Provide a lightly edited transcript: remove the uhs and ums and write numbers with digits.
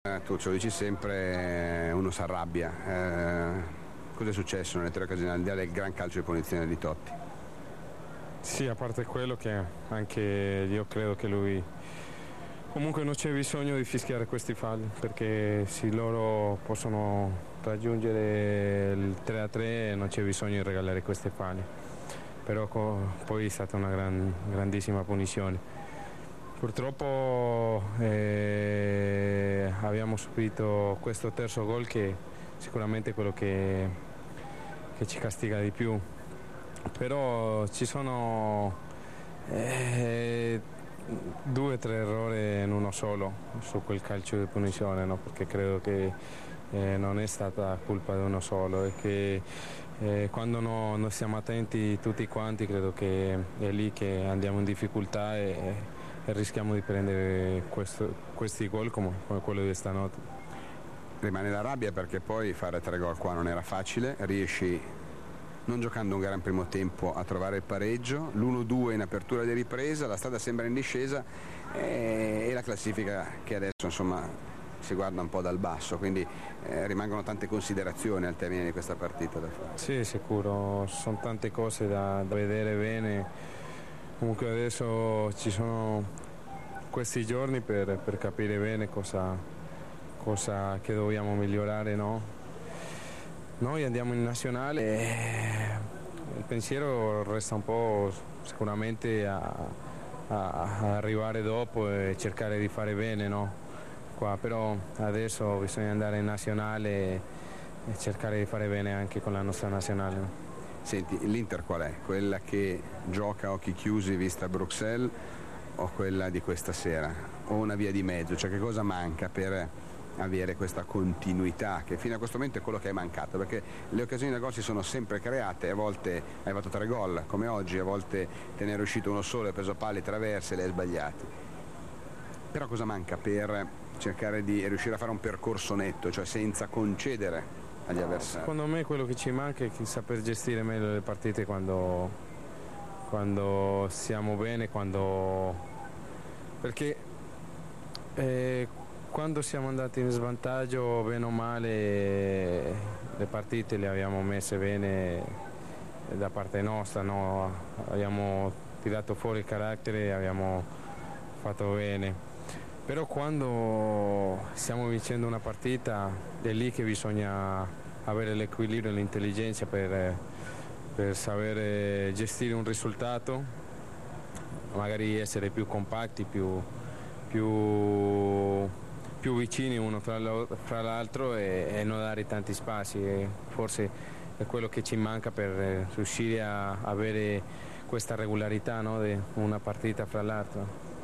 Tu ce lo dici sempre, uno si arrabbia. Cosa è successo nelle 3 occasioni, al di là del gran calcio di punizione di Totti? Sì, a parte quello che anche io credo che lui comunque non c'è bisogno di fischiare questi falli, perché se loro possono raggiungere il 3-3 non c'è bisogno di regalare questi falli, però poi è stata una grandissima punizione. Purtroppo abbiamo subito questo terzo gol che sicuramente è quello che ci castiga di più, però ci sono 2 o 3 errori in uno solo su quel calcio di punizione, no? Perché credo che non è stata colpa di uno solo e che quando non stiamo attenti tutti quanti credo che è lì che andiamo in difficoltà e rischiamo di prendere questi gol come quello di stanotte. Rimane la rabbia perché poi fare 3 gol qua non era facile, riesci non giocando un gran primo tempo a trovare il pareggio, l'1-2 in apertura di ripresa, la strada sembra in discesa e la classifica che adesso insomma si guarda un po' dal basso, quindi rimangono tante considerazioni al termine di questa partita da fare. Sì, sicuro, sono tante cose da vedere bene, comunque adesso ci sono questi giorni per capire bene cosa che dobbiamo migliorare, no? Noi andiamo in nazionale e il pensiero resta un po' sicuramente a arrivare dopo e cercare di fare bene, no? Qua, però adesso bisogna andare in nazionale e cercare di fare bene anche con la nostra nazionale. No? Senti, l'Inter qual è? Quella che gioca a occhi chiusi vista a Bruxelles o quella di questa sera? O una via di mezzo? Cioè che cosa manca per avere questa continuità che fino a questo momento è quello che è mancato, perché le occasioni da gol si sono sempre create, a volte hai fatto 3 gol come oggi, a volte te ne è riuscito uno solo, hai preso palli, traverse e le hai sbagliati, però cosa manca per cercare di riuscire a fare un percorso netto, cioè senza concedere agli avversari? Secondo me quello che ci manca è saper gestire meglio le partite quando siamo bene, perché quando siamo andati in svantaggio, bene o male, le partite le abbiamo messe bene da parte nostra, no? Abbiamo tirato fuori il carattere, abbiamo fatto bene. Però quando stiamo vincendo una partita è lì che bisogna avere l'equilibrio e l'intelligenza per saper gestire un risultato, magari essere più compatti, più vicini uno fra l'altro e non dare tanti spazi, e forse è quello che ci manca per riuscire a avere questa regolarità, no, di una partita fra l'altra.